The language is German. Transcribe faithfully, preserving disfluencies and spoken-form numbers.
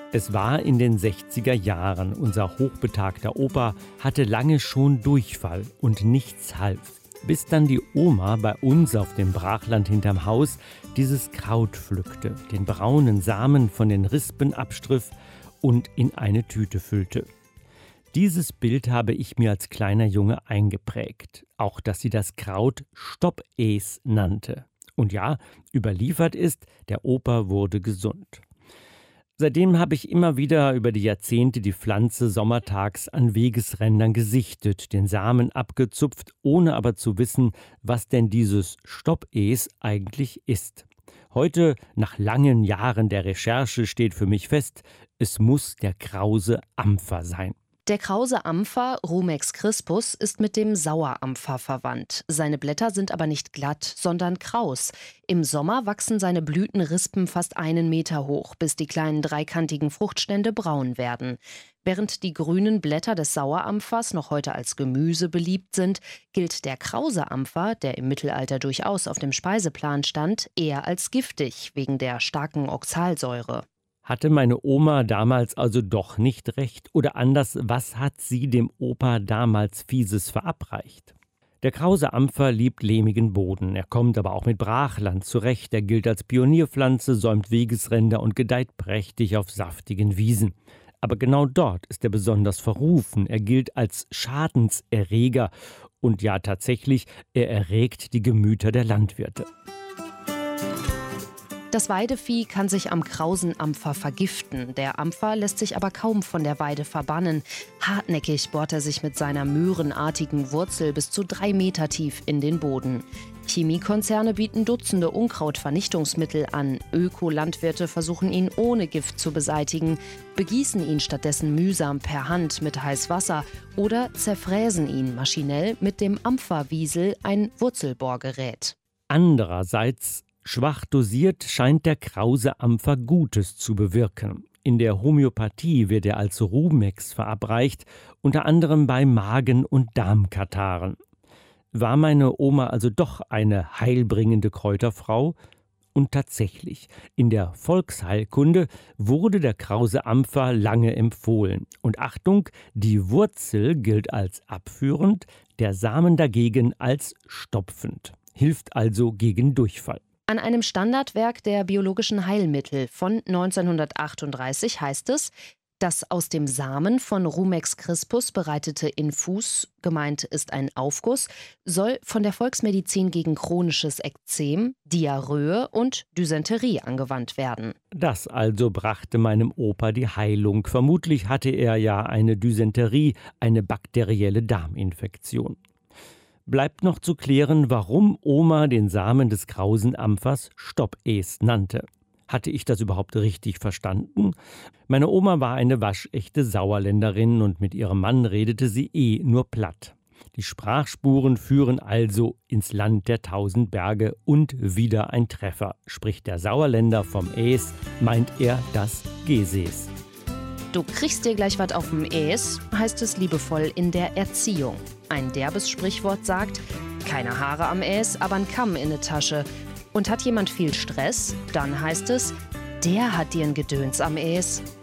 Es war in den sechziger Jahren. Unser hochbetagter Opa hatte lange schon Durchfall und nichts half. Bis dann die Oma bei uns auf dem Brachland hinterm Haus dieses Kraut pflückte, den braunen Samen von den Rispen abstriff und in eine Tüte füllte. Dieses Bild habe ich mir als kleiner Junge eingeprägt. Auch, dass sie das Kraut Stoppees nannte. Und ja, überliefert ist, der Opa wurde gesund. Seitdem habe ich immer wieder über die Jahrzehnte die Pflanze sommertags an Wegesrändern gesichtet, den Samen abgezupft, ohne aber zu wissen, was denn dieses Stoppees eigentlich ist. Heute, nach langen Jahren der Recherche, steht für mich fest, es muss der krause Ampfer sein. Der krause Ampfer, Rumex crispus, ist mit dem Sauerampfer verwandt. Seine Blätter sind aber nicht glatt, sondern kraus. Im Sommer wachsen seine Blütenrispen fast einen Meter hoch, bis die kleinen dreikantigen Fruchtstände braun werden. Während die grünen Blätter des Sauerampfers noch heute als Gemüse beliebt sind, gilt der krause Ampfer, der im Mittelalter durchaus auf dem Speiseplan stand, eher als giftig, wegen der starken Oxalsäure. Hatte meine Oma damals also doch nicht recht? Oder anders, was hat sie dem Opa damals Fieses verabreicht? Der krause Ampfer liebt lehmigen Boden. Er kommt aber auch mit Brachland zurecht. Er gilt als Pionierpflanze, säumt Wegesränder und gedeiht prächtig auf saftigen Wiesen. Aber genau dort ist er besonders verrufen. Er gilt als Schadenserreger. Und ja, tatsächlich, er erregt die Gemüter der Landwirte. Das Weidevieh kann sich am krausen Ampfer vergiften. Der Ampfer lässt sich aber kaum von der Weide verbannen. Hartnäckig bohrt er sich mit seiner möhrenartigen Wurzel bis zu drei Meter tief in den Boden. Chemiekonzerne bieten Dutzende Unkrautvernichtungsmittel an. Ökolandwirte versuchen ihn ohne Gift zu beseitigen, begießen ihn stattdessen mühsam per Hand mit Heißwasser oder zerfräsen ihn maschinell mit dem Ampferwiesel, ein Wurzelbohrgerät. Andererseits schwach dosiert scheint der krause Ampfer Gutes zu bewirken. In der Homöopathie wird er als Rumex verabreicht, unter anderem bei Magen- und Darmkataren. War meine Oma also doch eine heilbringende Kräuterfrau? Und tatsächlich, in der Volksheilkunde wurde der krause Ampfer lange empfohlen. Und Achtung, die Wurzel gilt als abführend, der Samen dagegen als stopfend. Hilft also gegen Durchfall. An einem Standardwerk der biologischen Heilmittel von neunzehnhundertachtunddreißig heißt es, das aus dem Samen von Rumex crispus bereitete Infus, gemeint ist ein Aufguss, soll von der Volksmedizin gegen chronisches Ekzem, Diarrhoe und Dysenterie angewandt werden. Das also brachte meinem Opa die Heilung. Vermutlich hatte er ja eine Dysenterie, eine bakterielle Darminfektion. Bleibt noch zu klären, warum Oma den Samen des krausen Ampfers Stoppees nannte. Hatte ich das überhaupt richtig verstanden? Meine Oma war eine waschechte Sauerländerin und mit ihrem Mann redete sie eh nur platt. Die Sprachspuren führen also ins Land der tausend Berge und wieder ein Treffer. Spricht der Sauerländer vom Ees, meint er das Gesäß. Du kriegst dir gleich was auf dem Ees, heißt es liebevoll in der Erziehung. Ein derbes Sprichwort sagt, keine Haare am Ees, aber ein Kamm in der Tasche. Und hat jemand viel Stress, dann heißt es, der hat dir ein Gedöns am Ees.